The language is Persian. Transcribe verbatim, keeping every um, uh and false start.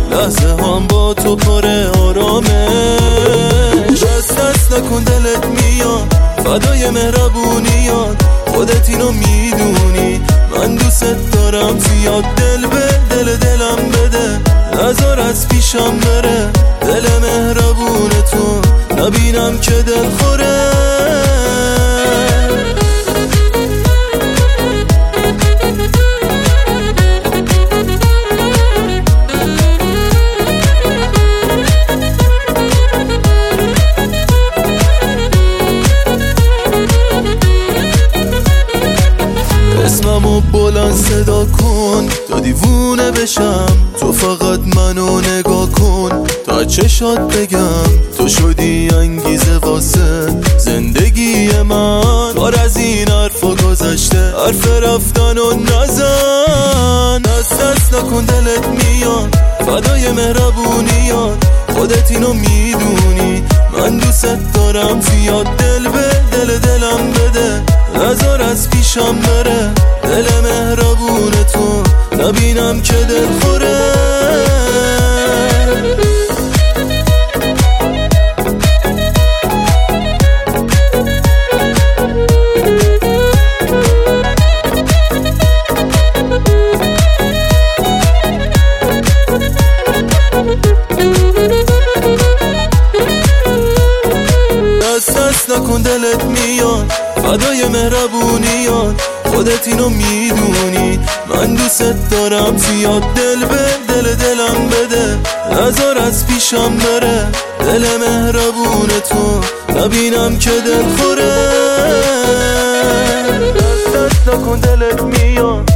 لحظه هم با تو پر آرامش. دست دست نکن دلت میاد فدای مهربونیات، خودت اینو میدونی من دوست دارم زیاد. دل به دل دلم بده نذار از پیشم بره، دل مهربون تو نبینم که دل خوره. اسممو بلند صدا کن تا دیوونه بشم، تو فقط منو نگاه کن تا چشات بگم تو شدی انگیزه واسه زندگی من. بار از این حرفا گذشته، حرف رفتن و نزن. دست دست نکن دلت میاد فدای مهربونیات، خودت اینو میدونی من دوست دارم زیاد. دل به دل دلم بده نذار از پیشم بره، دل مهربون تو نبینم که دل خوره. دست دست نکن دلت میاد فدای مهربونیات، خودت اینو میدونی من دوست دارم زیاد. دل به دل دلم بده نذار از پیشم بره، دل مهربون تو نبینم که دل خوره. دست دست نکن دلت میاد